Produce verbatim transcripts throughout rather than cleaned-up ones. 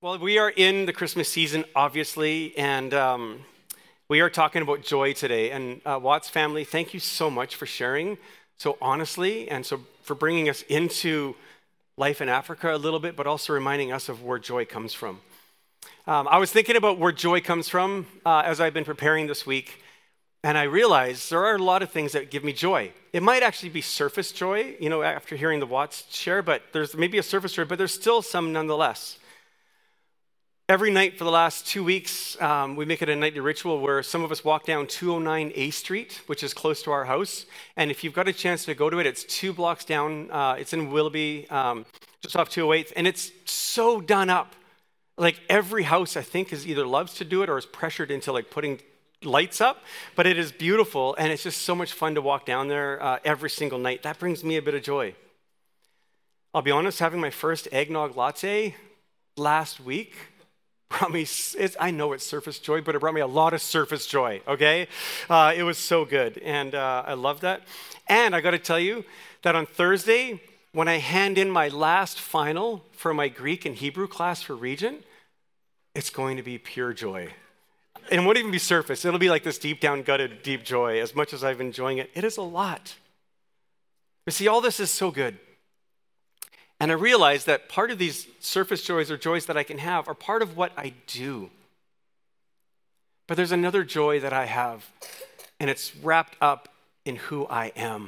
Well, we are in the Christmas season, obviously, and um, we are talking about joy today. And uh, Watts family, thank you so much for sharing so honestly and so for bringing us into life in Africa a little bit, but also reminding us of where joy comes from. Um, I was thinking about where joy comes from uh, as I've been preparing this week, and I realized there are a lot of things that give me joy. It might actually be surface joy, you know, after hearing the Watts share, but there's maybe a surface joy, but there's still some nonetheless. Every night for the last two weeks, um, we make it a nightly ritual where some of us walk down two oh nine A Street, which is close to our house. And if you've got a chance to go to it, it's two blocks down. Uh, it's in Willoughby, um, just off two oh eighth. And it's so done up. Like every house, I think, is either loves to do it or is pressured into like putting lights up. But it is beautiful, and it's just so much fun to walk down there uh, every single night. That brings me a bit of joy. I'll be honest, having my first eggnog latte last week brought me, it's, I know it's surface joy, but it brought me a lot of surface joy, okay? Uh, it was so good, and uh, I love that. And I got to tell you that on Thursday, when I hand in my last final for my Greek and Hebrew class for Regent, it's going to be pure joy. And it won't even be surface. It'll be like this deep down gutted, deep joy. As much as I've been enjoying it, it is a lot. But see, all this is so good. And I realize that part of these surface joys or joys that I can have are part of what I do. But there's another joy that I have, and it's wrapped up in who I am.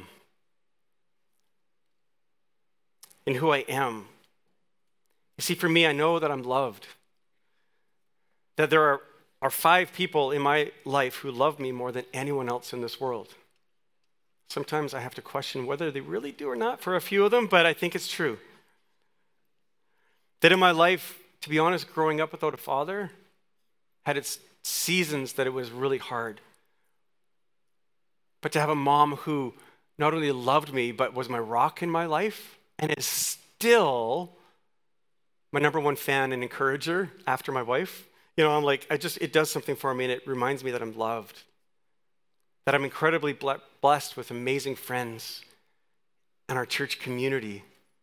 In who I am. You see, for me, I know that I'm loved. That there are, are five people in my life who love me more than anyone else in this world. Sometimes I have to question whether they really do or not for a few of them, but I think it's true. That in my life, to be honest, growing up without a father had its seasons that it was really hard. But to have a mom who not only loved me, but was my rock in my life and is still my number one fan and encourager after my wife. You know, I'm like, I just, it does something for me, and it reminds me that I'm loved. That I'm incredibly blessed with amazing friends and our church community.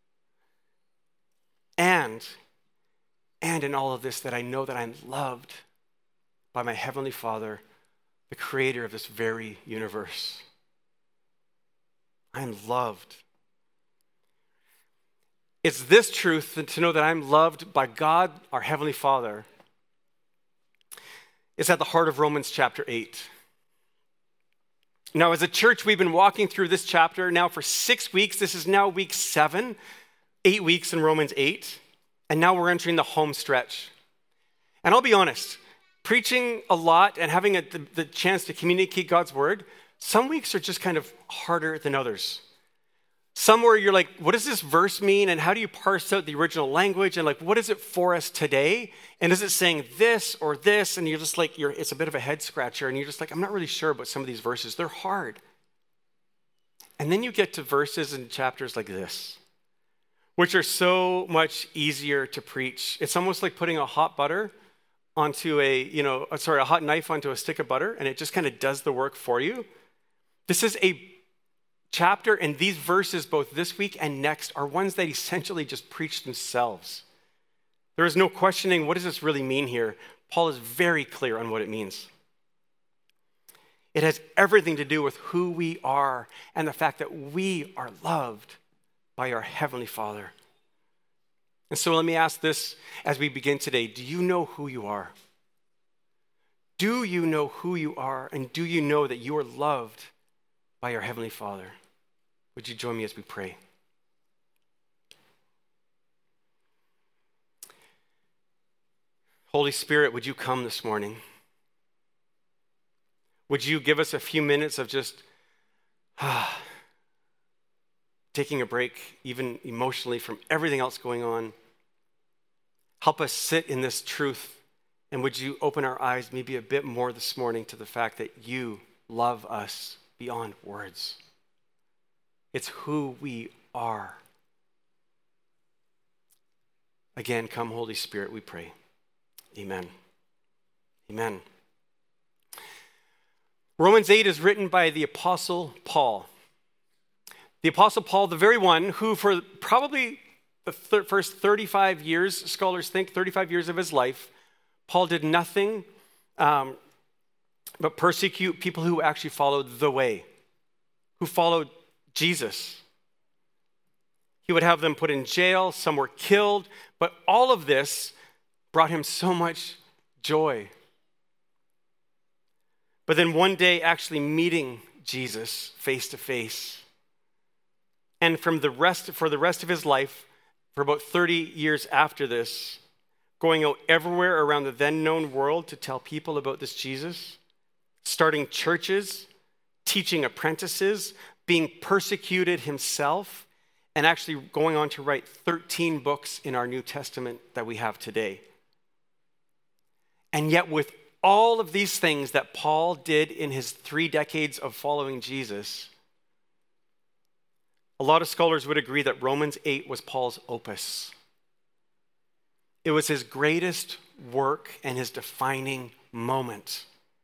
And, and in all of this, that I know that I'm loved by my Heavenly Father, the creator of this very universe. I'm loved. It's this truth, that to know that I'm loved by God, our Heavenly Father, is at the heart of Romans chapter eight. Now, as a church, we've been walking through this chapter now for six weeks. This is now week seven. Eight weeks in Romans eight, and now we're entering the home stretch. And I'll be honest, preaching a lot and having a, the, the chance to communicate God's word, some weeks are just kind of harder than others. Some where you're like, what does this verse mean? And how do you parse out the original language? And like, what is it for us today? And is it saying this or this? And you're just like, you're, it's a bit of a head scratcher. And you're just like, I'm not really sure about some of these verses. They're hard. And then you get to verses and chapters like this, which are so much easier to preach. It's almost like putting a hot butter onto a, you know, sorry, a hot knife onto a stick of butter, and it just kind of does the work for you. This is a chapter, and these verses, both this week and next, are ones that essentially just preach themselves. There is no questioning, what does this really mean here? Paul is very clear on what it means. It has everything to do with who we are and the fact that we are loved by our Heavenly Father. And so let me ask this as we begin today. Do you know who you are? Do you know who you are? And do you know that you are loved by your Heavenly Father? Would you join me as we pray? Holy Spirit, would you come this morning? Would you give us a few minutes of just ah, taking a break, even emotionally, from everything else going on? Help us sit in this truth, and would you open our eyes maybe a bit more this morning to the fact that you love us beyond words. It's who we are. Again, come Holy Spirit, we pray. Amen. Amen. Romans eight is written by the Apostle Paul. The Apostle Paul, the very one who for probably the thir- first thirty-five years, scholars think, thirty-five years of his life, Paul did nothing um, but persecute people who actually followed the way, who followed Jesus. He would have them put in jail, some were killed, but all of this brought him so much joy. But then one day actually meeting Jesus face to face. And from the rest, for the rest of his life, for about thirty years after this, going out everywhere around the then known world to tell people about this Jesus, starting churches, teaching apprentices, being persecuted himself, and actually going on to write thirteen books in our New Testament that we have today. And yet with all of these things that Paul did in his three decades of following Jesus, a lot of scholars would agree that Romans eight was Paul's opus. It was his greatest work and his defining moment.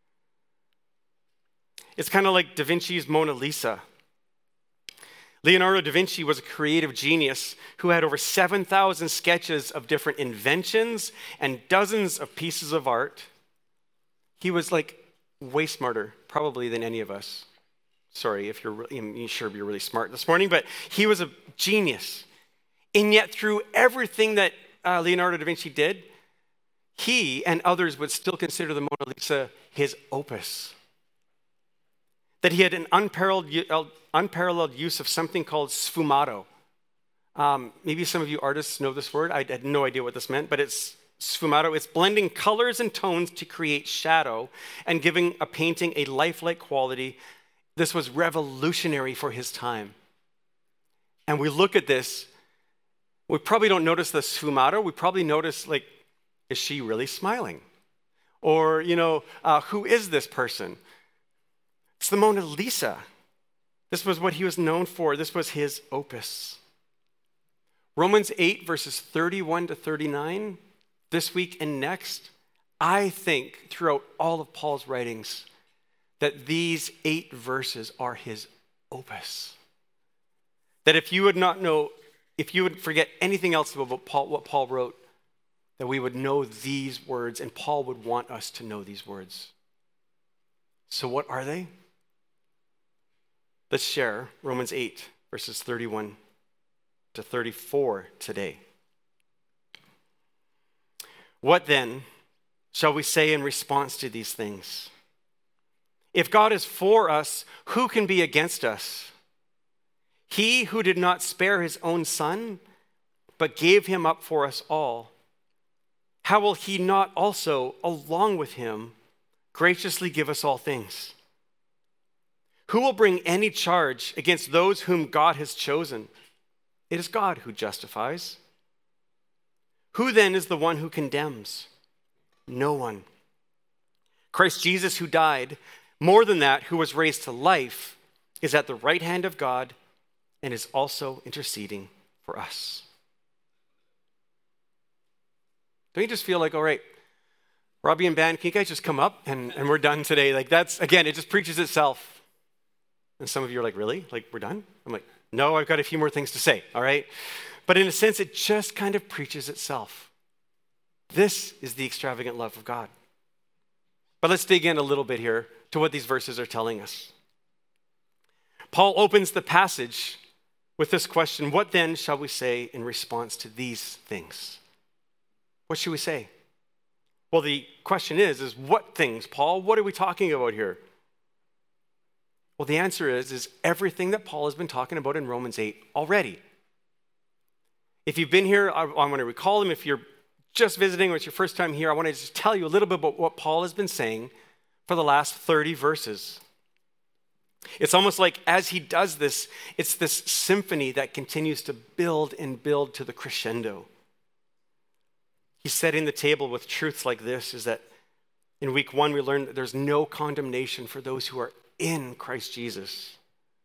It's kind of like Da Vinci's Mona Lisa. Leonardo da Vinci was a creative genius who had over seven thousand sketches of different inventions and dozens of pieces of art. He was like way smarter, probably, than any of us. Sorry if you're, I'm sure you're really smart this morning, but he was a genius. And yet through everything that uh, Leonardo da Vinci did, he and others would still consider the Mona Lisa his opus. That he had an unparalleled, unparalleled use of something called sfumato. Um, maybe some of you artists know this word. I had no idea what this meant, but it's sfumato. It's blending colors and tones to create shadow and giving a painting a lifelike quality. This was revolutionary for his time. And we look at this, we probably don't notice the sfumato. We probably notice, like, is she really smiling? Or, you know, uh, who is this person? It's the Mona Lisa. This was what he was known for. This was his opus. Romans eight, verses thirty-one to thirty-nine, this week and next, I think throughout all of Paul's writings, that these eight verses are his opus. That if you would not know, if you would forget anything else about Paul, what Paul wrote, that we would know these words, and Paul would want us to know these words. So what are they? Let's share Romans eight, verses thirty-one to thirty-four today. What then shall we say in response to these things? If God is for us, who can be against us? He who did not spare his own son, but gave him up for us all, how will he not also, along with him, graciously give us all things? Who will bring any charge against those whom God has chosen? It is God who justifies. Who then is the one who condemns? No one. Christ Jesus, who died, more than that, who was raised to life, is at the right hand of God and is also interceding for us. Don't you just feel like, all right, Robbie and band, can you guys just come up and, and we're done today? Like that's, again, it just preaches itself. And some of you are like, really? Like we're done? I'm like, no, I've got a few more things to say, all right? But in a sense, it just kind of preaches itself. This is the extravagant love of God. But let's dig in a little bit here to what these verses are telling us. Paul opens the passage with this question, what then shall we say in response to these things? What should we say? Well, the question is, is what things, Paul? What are we talking about here? Well, the answer is, is everything that Paul has been talking about in Romans eight already. If you've been here, I, I want to recall them. If you're just visiting or it's your first time here, I want to just tell you a little bit about what Paul has been saying for the last thirty verses. It's almost like as he does this, it's this symphony that continues to build and build to the crescendo. He's setting the table with truths like this, is that in week one, we learned that there's no condemnation for those who are in Christ Jesus.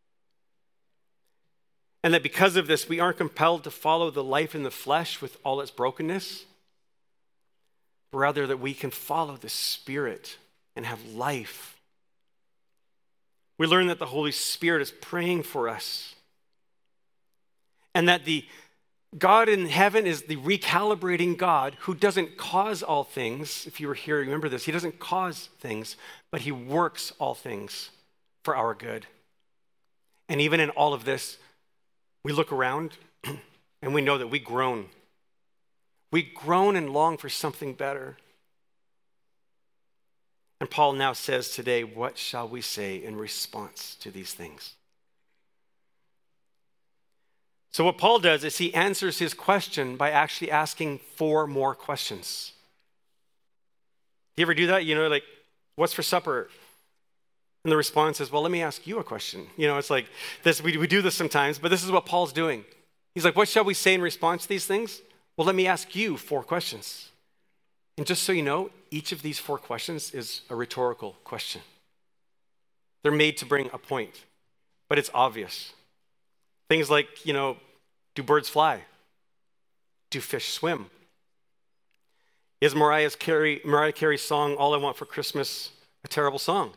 And that because of this, we aren't compelled to follow the life in the flesh with all its brokenness, but rather that we can follow the Spirit and have life. We learn that the Holy Spirit is praying for us, and that the God in heaven is the recalibrating God who doesn't cause all things. If you were here, remember this. He doesn't cause things, but he works all things for our good. And even in all of this, we look around and we know that we groan. We groan and long for something better. And Paul now says today, what shall we say in response to these things? So what Paul does is he answers his question by actually asking four more questions. You ever do that? You know, like, what's for supper? And the response is, well, let me ask you a question. You know, it's like this. We, we do this sometimes, but this is what Paul's doing. He's like, what shall we say in response to these things? Well, let me ask you four questions. And just so you know, each of these four questions is a rhetorical question. They're made to bring a point, but it's obvious. Things like, you know, do birds fly? Do fish swim? Is Mariah's Carey, Mariah Carey's song, All I Want for Christmas, a terrible song?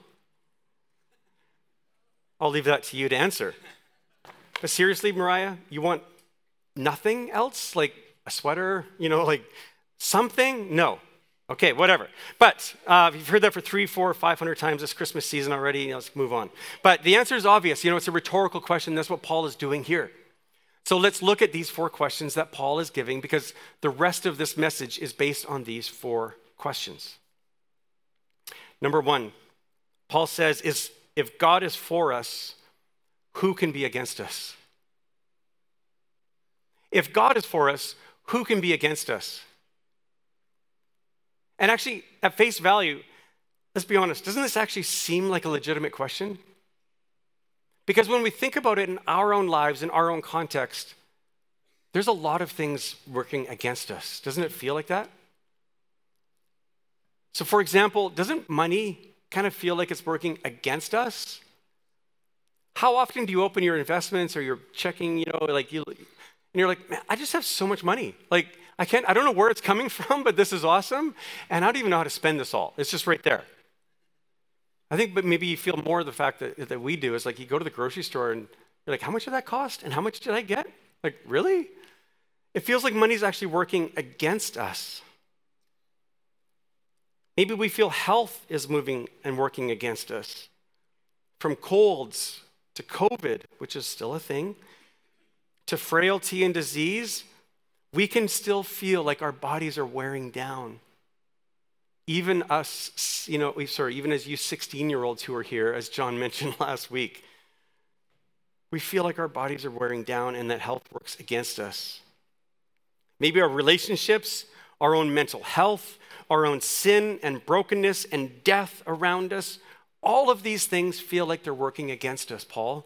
I'll leave that to you to answer. But seriously, Mariah, you want nothing else? Like a sweater, you know, like something? No. Okay, whatever. But uh, you've heard that for three, four, five hundred times this Christmas season already. You know, let's move on. But the answer is obvious. You know, it's a rhetorical question. That's what Paul is doing here. So let's look at these four questions that Paul is giving, because the rest of this message is based on these four questions. Number one, Paul says, is if God is for us, who can be against us? If God is for us, who can be against us? And actually, at face value, let's be honest, doesn't this actually seem like a legitimate question? Because when we think about it in our own lives, in our own context, there's a lot of things working against us. Doesn't it feel like that? So for example, doesn't money kind of feel like it's working against us? How often do you open your investments or you're checking, you know, like you, and you're like, man, I just have so much money. Like, I can't, I don't know where it's coming from, but this is awesome. And I don't even know how to spend this all. It's just right there. I think, but maybe you feel more of the fact that, that we do is like you go to the grocery store and you're like, how much did that cost? And how much did I get? Like, really? It feels like money's actually working against us. Maybe we feel health is moving and working against us. From colds to COVID, which is still a thing, to frailty and disease, we can still feel like our bodies are wearing down. Even us, you know, sorry, even as you sixteen-year-olds who are here, as John mentioned last week, we feel like our bodies are wearing down and that health works against us. Maybe our relationships, our own mental health, our own sin and brokenness and death around us, all of these things feel like they're working against us, Paul.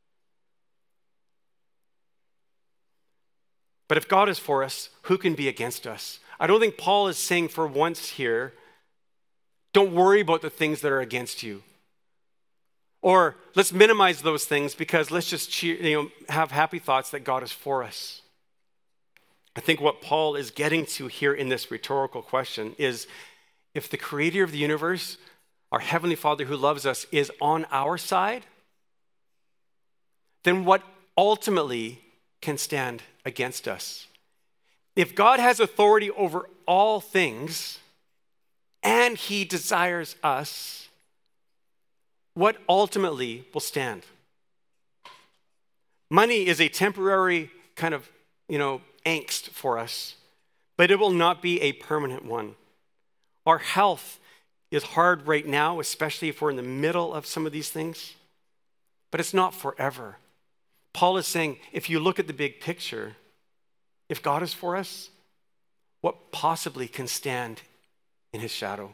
But if God is for us, who can be against us? I don't think Paul is saying for once here, don't worry about the things that are against you. Or let's minimize those things because let's just cheer, you know, have happy thoughts that God is for us. I think what Paul is getting to here in this rhetorical question is if the creator of the universe, our Heavenly Father who loves us, is on our side, then what ultimately can stand against us? If God has authority over all things and he desires us, what ultimately will stand? Money is a temporary kind of, you know, angst for us, but it will not be a permanent one. Our health is hard right now, especially if we're in the middle of some of these things, but it's not forever. Paul is saying, if you look at the big picture, if God is for us, what possibly can stand in his shadow?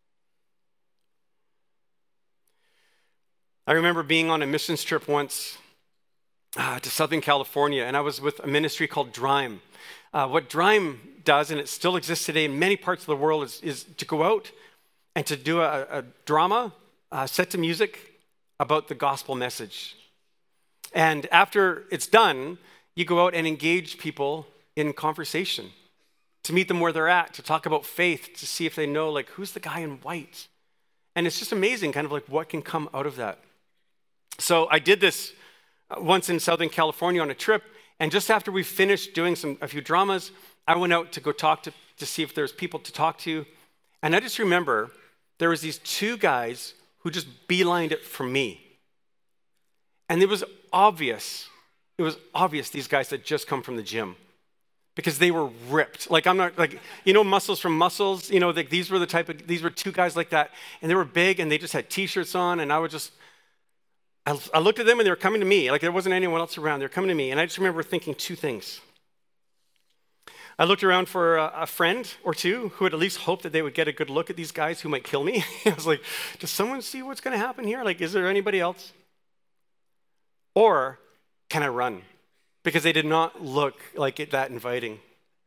I remember being on a missions trip once uh, to Southern California, and I was with a ministry called DRIME. Uh, what DRIME does, and it still exists today in many parts of the world, is, is to go out and to do a, a drama uh, set to music about the gospel message. And after it's done, you go out and engage people in conversation, to meet them where they're at, to talk about faith, to see if they know, like, who's the guy in white? And it's just amazing, kind of like what can come out of that. So I did this once in Southern California on a trip, And just after we finished doing some a few dramas, I went out to go talk to, to see if there was people to talk to. And I just remember there was these two guys who just beelined it for me. And it was obvious, it was obvious these guys had just come from the gym because they were ripped. Like I'm not, like, you know, muscles from muscles, you know, like these were the type of, these were two guys like that. And they were big and they just had t-shirts on and I would just, I, I looked at them and they were coming to me. Like there wasn't anyone else around, they were coming to me. And I just remember thinking two things. I looked around for a, a friend or two who would at least hope that they would get a good look at these guys who might kill me. I was like, does someone see what's going to happen here? Like, is there anybody else? Or can I run? Because they did not look like it that inviting.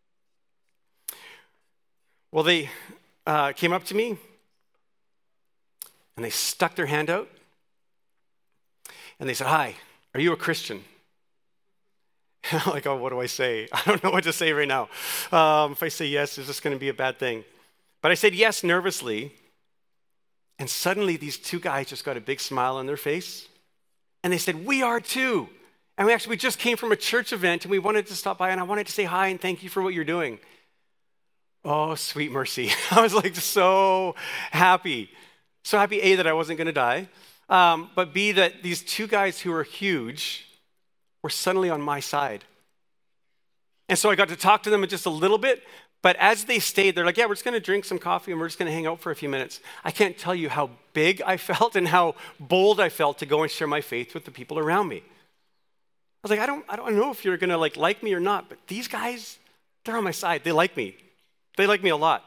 Well, they uh, came up to me and they stuck their hand out and they said, "Hi, are you a Christian?" And I'm like, oh, what do I say? I don't know what to say right now. Um, if I say yes, is this going to be a bad thing? But I said yes nervously. And suddenly these two guys just got a big smile on their face. And they said, "We are too. And we actually we just came from a church event and we wanted to stop by and I wanted to say hi and thank you for what you're doing." Oh, sweet mercy. I was like so happy. So happy, A, that I wasn't going to die. Um, but B, that these two guys who were huge were suddenly on my side. And so I got to talk to them just a little bit, but as they stayed, they're like, "Yeah, we're just going to drink some coffee and we're just going to hang out for a few minutes." I can't tell you how big I felt and how bold I felt to go and share my faith with the people around me. I was like, I don't, I don't know if you're going to like, like me or not, but these guys, they're on my side. They like me. They like me a lot.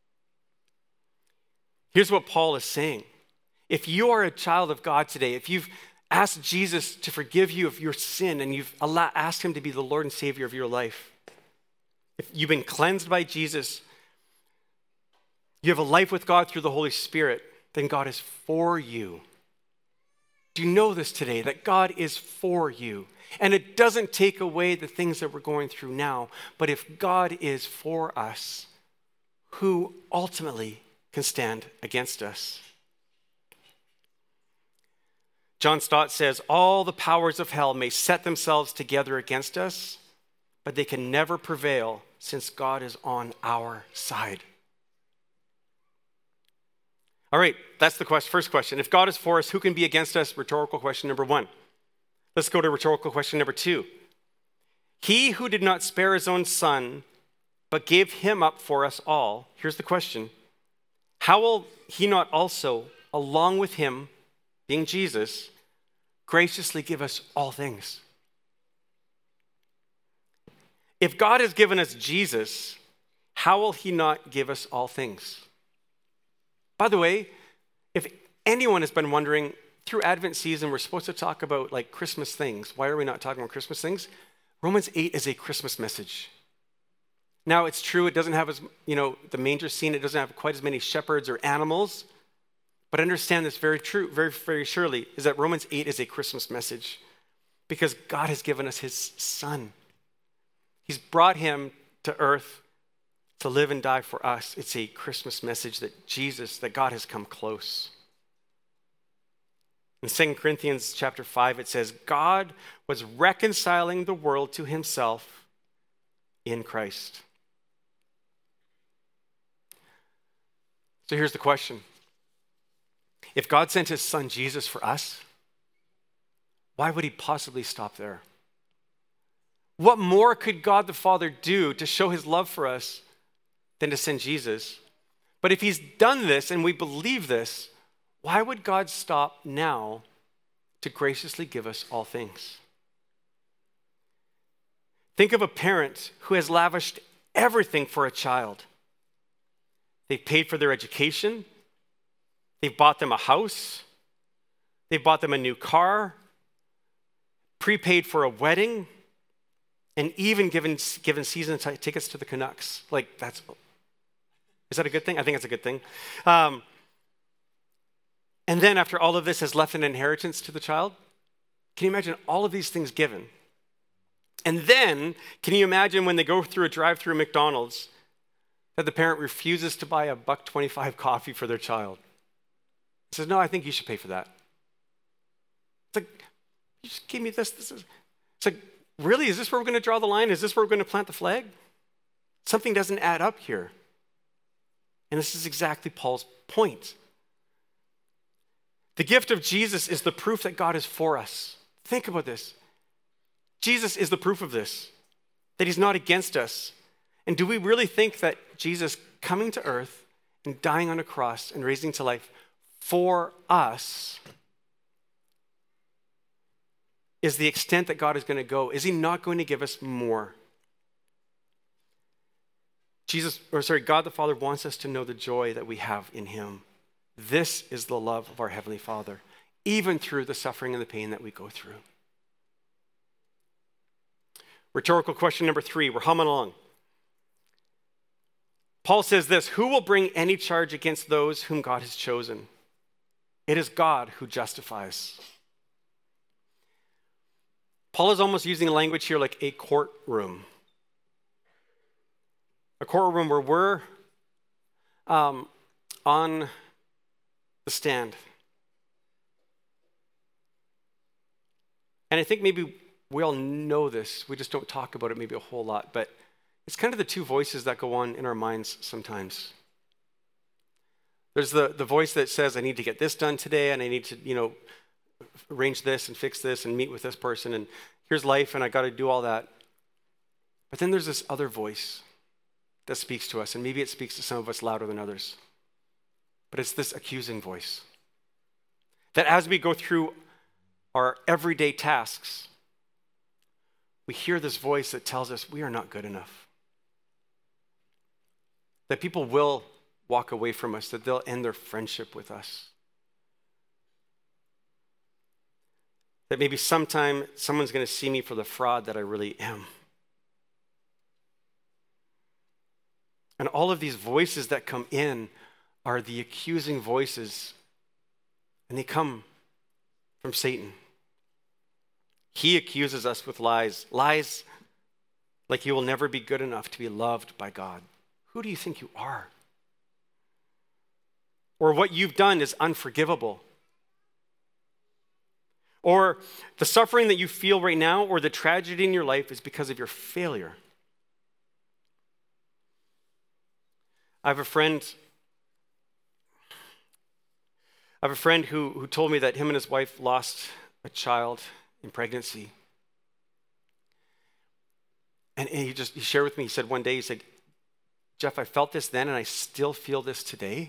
Here's what Paul is saying. If you are a child of God today, if you've asked Jesus to forgive you of your sin and you've asked him to be the Lord and Savior of your life, if you've been cleansed by Jesus, you have a life with God through the Holy Spirit, then God is for you. Do you know this today, that God is for you? And it doesn't take away the things that we're going through now, but if God is for us, who ultimately can stand against us? John Stott says, "All the powers of hell may set themselves together against us, but they can never prevail since God is on our side." All right, that's the quest, first question. If God is for us, who can be against us? Rhetorical question number one. Let's go to rhetorical question number two. He who did not spare his own son, but gave him up for us all. Here's the question. How will he not also, along with him, being Jesus, graciously give us all things? If God has given us Jesus, how will he not give us all things? By the way, if anyone has been wondering, through Advent season, we're supposed to talk about like Christmas things. Why are we not talking about Christmas things? Romans eight is a Christmas message. Now, it's true, it doesn't have as, you know, the manger scene, it doesn't have quite as many shepherds or animals. But understand this very true, very, very surely, is that Romans eight is a Christmas message because God has given us his son. He's brought him to earth to live and die for us. It's a Christmas message that Jesus, that God has come close. In Second Corinthians chapter five, it says, God was reconciling the world to himself in Christ. So here's the question. If God sent his son Jesus for us, why would he possibly stop there? What more could God the Father do to show his love for us than to send Jesus? But if he's done this and we believe this, why would God stop now to graciously give us all things? Think of a parent who has lavished everything for a child. They've paid for their education. They've bought them a house. They've bought them a new car, prepaid for a wedding, and even given, given season t- tickets to the Canucks. Like, that's, is that a good thing? I think it's a good thing. Um, and then after all of this has left an inheritance to the child, can you imagine all of these things given? And then, can you imagine when they go through a drive-through McDonald's that the parent refuses to buy a buck twenty-five coffee for their child? He says, no, I think you should pay for that. It's like, you just gave me this. This is. It's like, really, is this where we're going to draw the line? Is this where we're going to plant the flag? Something doesn't add up here. And this is exactly Paul's point. The gift of Jesus is the proof that God is for us. Think about this. Jesus is the proof of this, that he's not against us. And do we really think that Jesus coming to earth and dying on a cross and raising to life for us is the extent that God is going to go? Is he not going to give us more? Jesus, or sorry, God the Father wants us to know the joy that we have in him. This is the love of our Heavenly Father, even through the suffering and the pain that we go through. Rhetorical question number three, we're humming along. Paul says this, who will bring any charge against those whom God has chosen? It is God who justifies. Paul is almost using language here like a courtroom. A courtroom where we're um, on the stand. And I think maybe we all know this. We just don't talk about it maybe a whole lot. But it's kind of the two voices that go on in our minds sometimes. There's the, the voice that says, I need to get this done today, and I need to, you know, arrange this and fix this and meet with this person, and here's life, and I got to do all that. But then there's this other voice that speaks to us, and maybe it speaks to some of us louder than others. But it's this accusing voice. That as we go through our everyday tasks, we hear this voice that tells us we are not good enough. That people will walk away from us, that they'll end their friendship with us. That maybe sometime someone's going to see me for the fraud that I really am. And all of these voices that come in are the accusing voices, and they come from Satan. He accuses us with lies, lies like you will never be good enough to be loved by God. Who do you think you are? Or what you've done is unforgivable. Or the suffering that you feel right now or the tragedy in your life is because of your failure. I have a friend, I have a friend who, who told me that him and his wife lost a child in pregnancy. And he just he shared with me, he said one day, he said, Jeff, I felt this then and I still feel this today.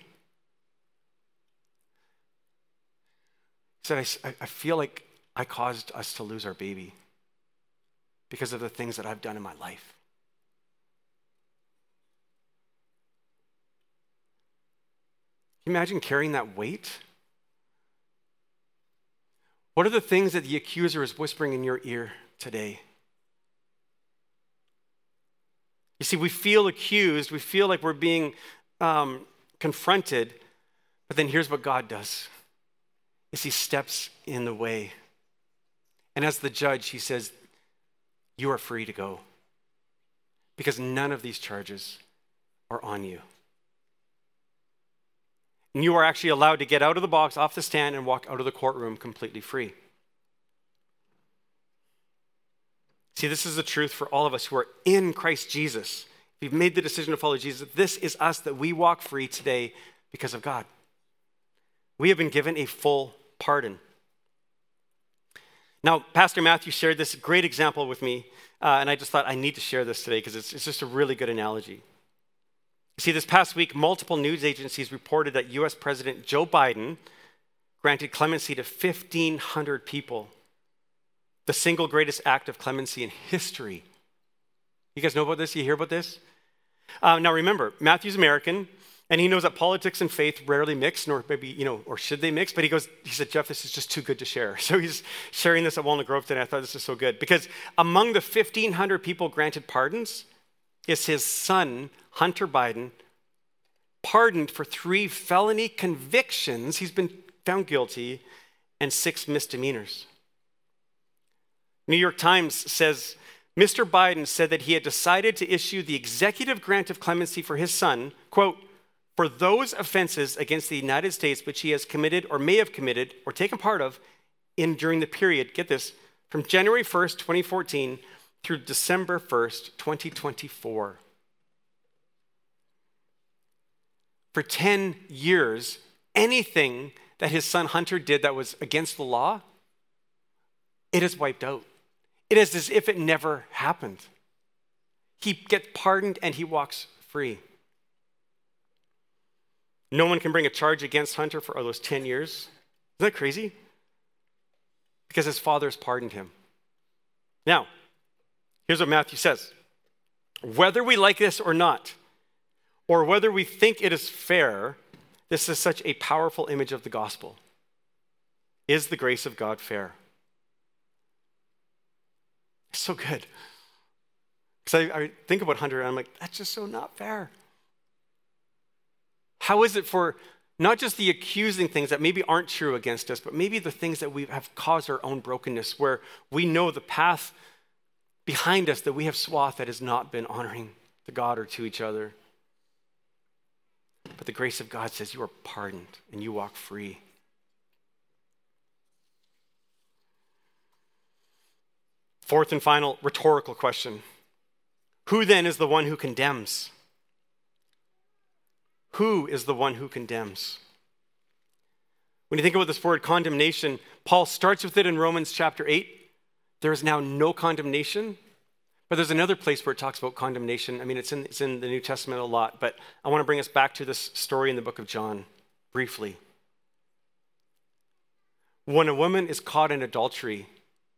He said, I, I feel like I caused us to lose our baby because of the things that I've done in my life. Can you imagine carrying that weight? What are the things that the accuser is whispering in your ear today? You see, we feel accused, we feel like we're being um, confronted, but then here's what God does, is he steps in the way. And as the judge, he says, you are free to go, because none of these charges are on you. And you are actually allowed to get out of the box, off the stand, and walk out of the courtroom completely free. See, this is the truth for all of us who are in Christ Jesus. If you've made the decision to follow Jesus, this is us, that we walk free today because of God. We have been given a full pardon. Now, Pastor Matthew shared this great example with me, uh, and I just thought I need to share this today because it's, it's just a really good analogy. You see, this past week, multiple news agencies reported that U S President Joe Biden granted clemency to fifteen hundred people, the single greatest act of clemency in history. You guys know about this? You hear about this? Uh, now remember, Matthew's American, and he knows that politics and faith rarely mix, nor maybe, you know, or should they mix? But he goes, he said, Jeff, this is just too good to share. So he's sharing this at Walnut Grove today. I thought this is so good. Because among the fifteen hundred people granted pardons is his son, Hunter Biden, pardoned for three felony convictions. He's been found guilty, and six misdemeanors. New York Times says, Mister Biden said that he had decided to issue the executive grant of clemency for his son, quote, for those offenses against the United States which he has committed or may have committed or taken part of in during the period, get this, from January first, twenty fourteen through December first, twenty twenty-four. For ten years, anything that his son Hunter did that was against the law, it is wiped out. It is as if it never happened. He gets pardoned and he walks free. No one can bring a charge against Hunter for those ten years. Isn't that crazy? Because his father has pardoned him. Now, here's what Matthew says. Whether we like this or not, or whether we think it is fair, this is such a powerful image of the gospel. Is the grace of God fair? It's so good. Because I, I think about Hunter and I'm like, that's just so not fair. How is it for not just the accusing things that maybe aren't true against us, but maybe the things that we have caused our own brokenness, where we know the path behind us that we have swath that has not been honoring to God or to each other. But the grace of God says you are pardoned and you walk free. Fourth and final rhetorical question. Who then is the one who condemns? Who is the one who condemns? When you think about this word condemnation, Paul starts with it in Romans chapter eight. There is now no condemnation. But there's another place where it talks about condemnation. I mean, it's in, it's in the New Testament a lot, but I want to bring us back to this story in the book of John briefly. When a woman is caught in adultery,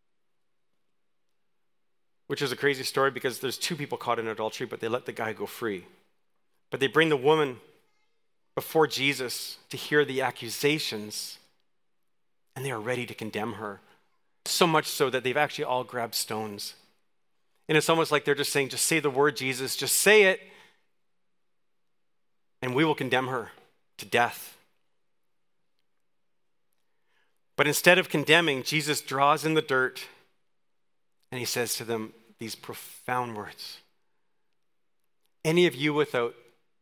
which is a crazy story because there's two people caught in adultery, but they let the guy go free. But they bring the woman before Jesus to hear the accusations, and they are ready to condemn her. So much so that they've actually all grabbed stones. And it's almost like they're just saying, just say the word, Jesus, just say it, and we will condemn her to death. But instead of condemning, Jesus draws in the dirt, and he says to them these profound words. Any of you without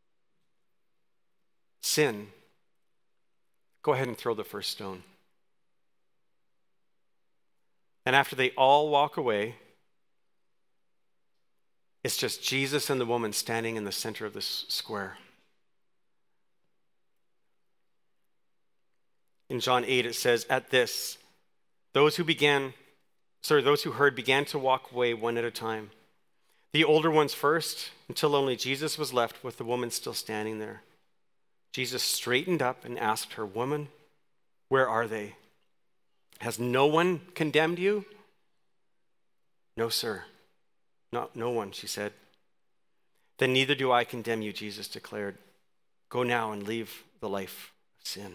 sin, go ahead and throw the first stone. And after they all walk away, it's just Jesus and the woman standing in the center of this square. In John eight, it says, at this, those who began, sorry, those who heard began to walk away one at a time. The older ones first, until only Jesus was left with the woman still standing there. Jesus straightened up and asked her, woman, where are they? Has no one condemned you? No, sir. Not, no one, she said. Then neither do I condemn you, Jesus declared. Go now and leave the life of sin.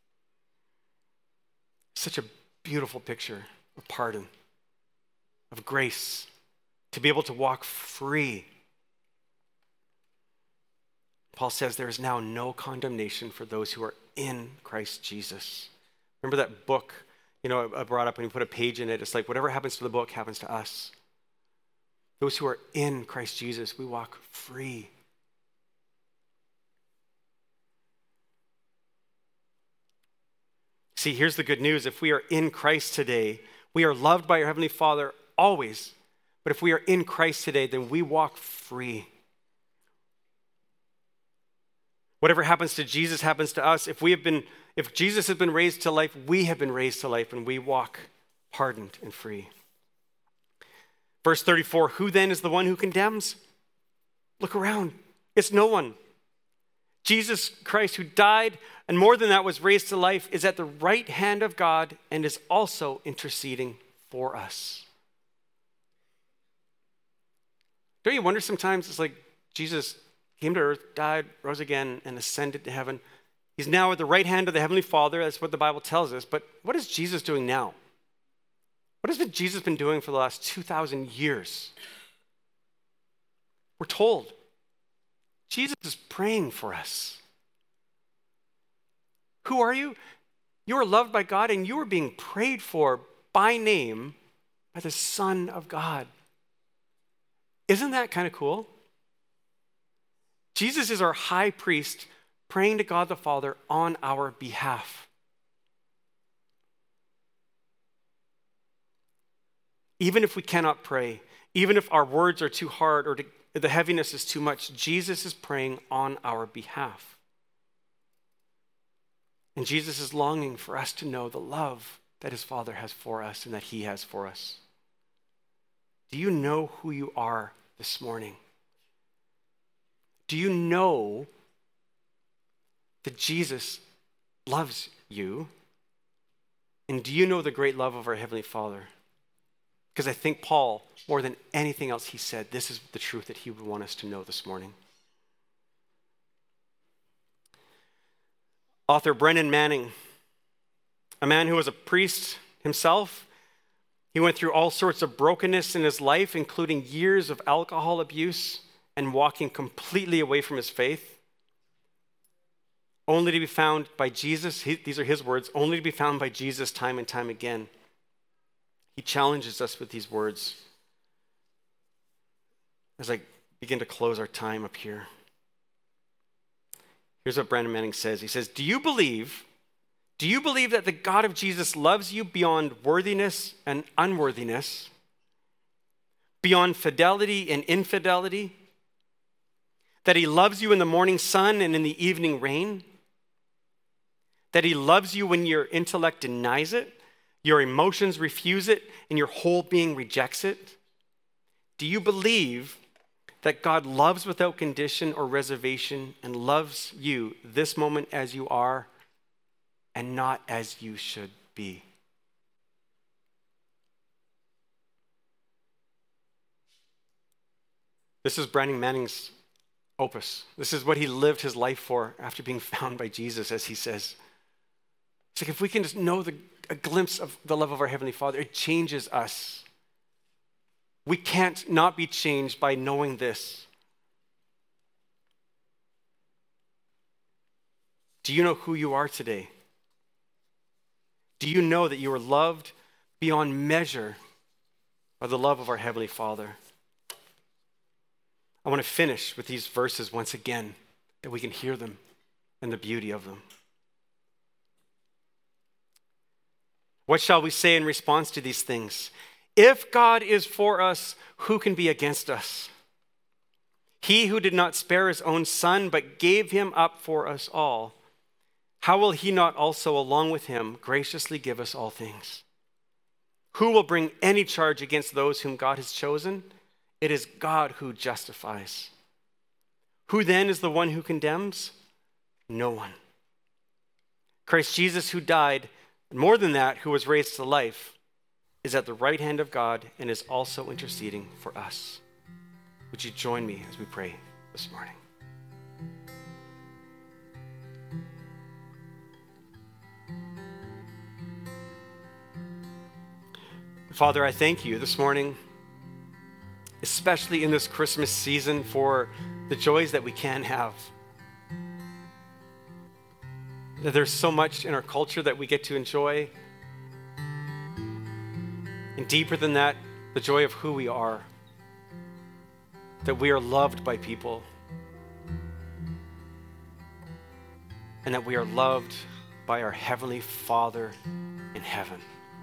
Such a beautiful picture of pardon, of grace, to be able to walk free. Paul says there is now no condemnation for those who are in Christ Jesus. Remember that book, you know, I brought up and you put a page in it. It's like whatever happens to the book happens to us. Those who are in Christ Jesus, we walk free. See, here's the good news. If we are in Christ today, we are loved by our Heavenly Father always. But if we are in Christ today, then we walk free. Whatever happens to Jesus happens to us. If we have been, if Jesus has been raised to life, we have been raised to life, and we walk pardoned and free. Verse thirty-four, who then is the one who condemns? Look around. It's no one. Jesus Christ, who died, and more than that was raised to life, is at the right hand of God and is also interceding for us. Don't you wonder sometimes, it's like Jesus came to earth, died, rose again, and ascended to heaven. He's now at the right hand of the Heavenly Father. That's what the Bible tells us. But what is Jesus doing now? What has Jesus been doing for the last two thousand years? We're told Jesus is praying for us. Who are you? You are loved by God, and you are being prayed for by name by the Son of God. Isn't that kind of cool? Jesus is our high priest praying to God the Father on our behalf. Even if we cannot pray, Even if our words are too hard or to, the heaviness is too much, Jesus is praying on our behalf. And Jesus is longing for us to know the love that his Father has for us and that he has for us. Do you know who you are this morning? Do you know that Jesus loves you? And do you know the great love of our Heavenly Father? Because I think Paul, more than anything else he said, this is the truth that he would want us to know this morning. Author Brennan Manning, a man who was a priest himself, he went through all sorts of brokenness in his life, including years of alcohol abuse and walking completely away from his faith, only to be found by Jesus. He, these are his words, only to be found by Jesus time and time again. He challenges us with these words as I begin to close our time up here. Here's what Brandon Manning says. He says, do you believe, do you believe that the God of Jesus loves you beyond worthiness and unworthiness, beyond fidelity and infidelity? That he loves you in the morning sun and in the evening rain? That he loves you when your intellect denies it, your emotions refuse it, and your whole being rejects it? Do you believe that God loves without condition or reservation and loves you this moment as you are and not as you should be? This is Brandon Manning's opus. This is what he lived his life for after being found by Jesus, as he says. It's like if we can just know the, a glimpse of the love of our Heavenly Father, it changes us. We can't not be changed by knowing this. Do you know who you are today? Do you know that you are loved beyond measure by the love of our Heavenly Father? I want to finish with these verses once again, that we can hear them and the beauty of them. What shall we say in response to these things? If God is for us, who can be against us? He who did not spare his own son, but gave him up for us all, how will he not also, along with him, graciously give us all things? Who will bring any charge against those whom God has chosen? It is God who justifies. Who then is the one who condemns? No one. Christ Jesus, who died, and more than that, who was raised to life, is at the right hand of God and is also interceding for us. Would you join me as we pray this morning? Father, I thank you this morning, especially in this Christmas season, for the joys that we can have. That there's so much in our culture that we get to enjoy. And deeper than that, the joy of who we are. That we are loved by people. And that we are loved by our Heavenly Father in heaven.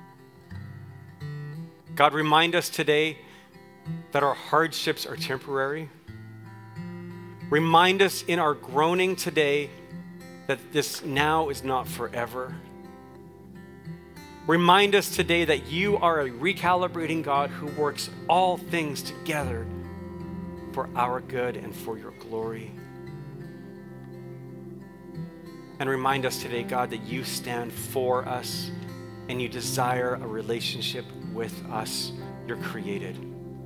God, remind us today that our hardships are temporary. Remind us in our groaning today that this now is not forever. Remind us today that you are a recalibrating God who works all things together for our good and for your glory. And remind us today, God, that you stand for us and you desire a relationship with us, your created.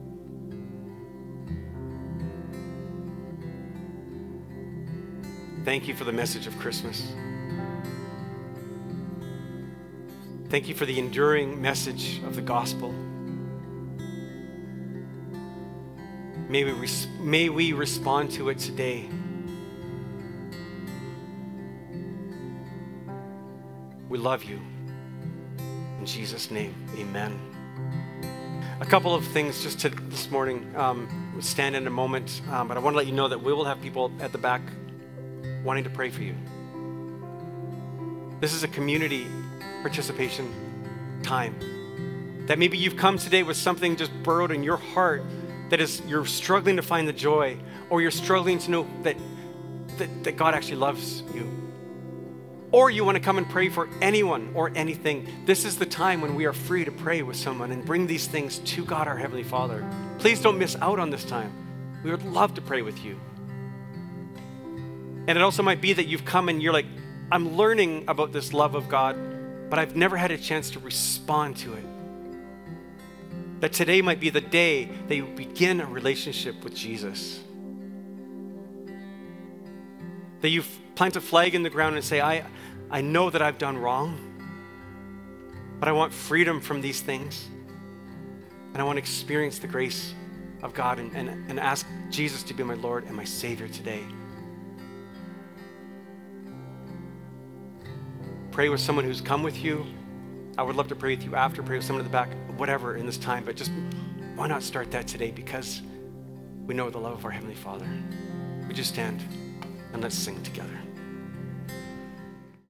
Thank you for the message of Christmas. Thank you for the enduring message of the gospel. May we, res- may we respond to it today. We love you. In Jesus' name, amen. A couple of things just to this morning. Um, we'll stand in a moment, um, but I want to let you know that we will have people at the back wanting to pray for you. This is a community participation time. That maybe you've come today with something just burrowed in your heart that is, you're struggling to find the joy, or you're struggling to know that, that, that God actually loves you. Or you want to come and pray for anyone or anything. This is the time when we are free to pray with someone and bring these things to God, our Heavenly Father. Please don't miss out on this time. We would love to pray with you. And it also might be that you've come and you're like, I'm learning about this love of God, but I've never had a chance to respond to it. That today might be the day that you begin a relationship with Jesus. That you plant a flag in the ground and say, I, I know that I've done wrong, but I want freedom from these things. And I want to experience the grace of God and, and, and ask Jesus to be my Lord and my Savior today. Pray with someone who's come with you. I would love to pray with you after, pray with someone in the back, whatever in this time, but just why not start that today, because we know the love of our Heavenly Father. Would you stand and let's sing together.